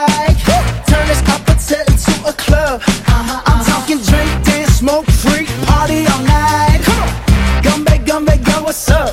like. Turn this hotel into a club. I'm talking drink, dance, smoke, freak, party all night. Come on, gumbe, gumbe, go, what's up?